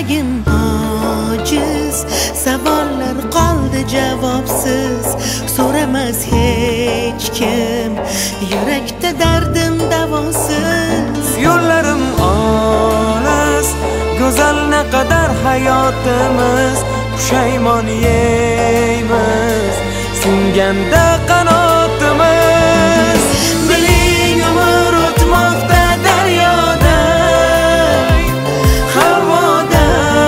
yuragim ojiz, savollar qoldi javobsiz. So'ramas hech kim yurakda dardim davosiz. Yo'llarim olis, go'zal naqadar hayotimiz. Pushaymon yeymiz, singanda qanotimiz. Biling umr o'tmoqda daryoda, havoda.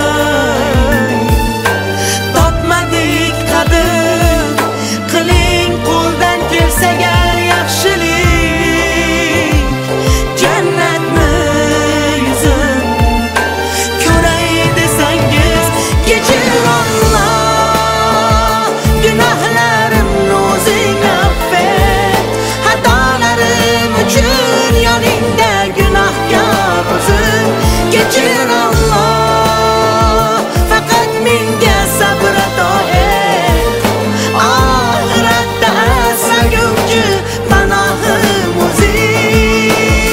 Topmadik qadr, qiling qo'ldan kelsa gar yaxshilik. Jannatni yuzim ko'ray desangiz, kechir Alloh, gunohlarimni o'zing affet. Xatolarim uchun yoningda gunohkor o'zim. Kechir Alloh, faqat menga sabr ato et. Oxiratda asraguvchi panohim o'zing.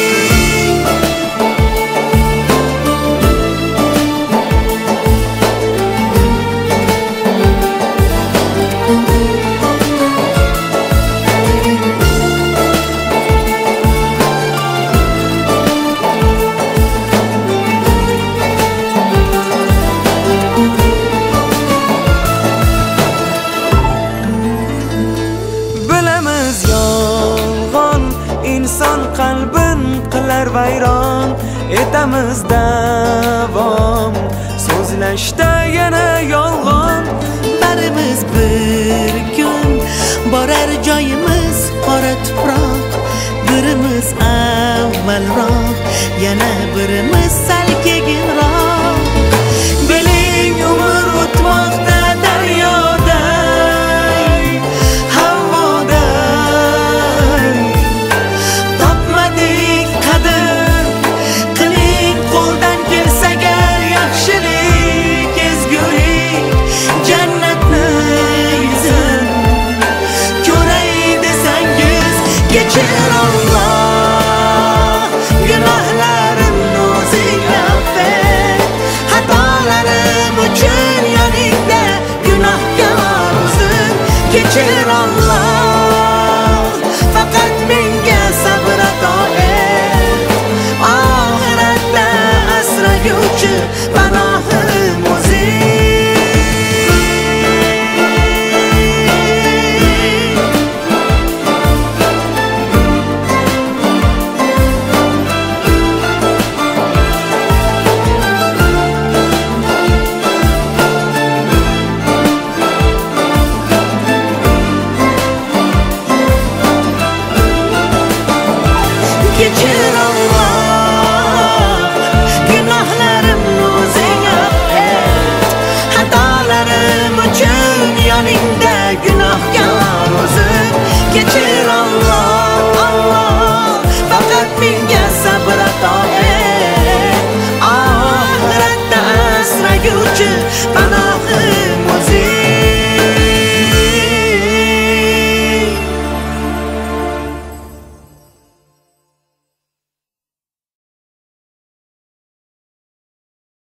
Bilamiz yolg'on inson qalbin qilar vayron. Etamiz davom so'zlashda yana yolg'on. Barimiz bir kun borar joyimiz qora tuproq. Birimiz avvalroq, yana birimiz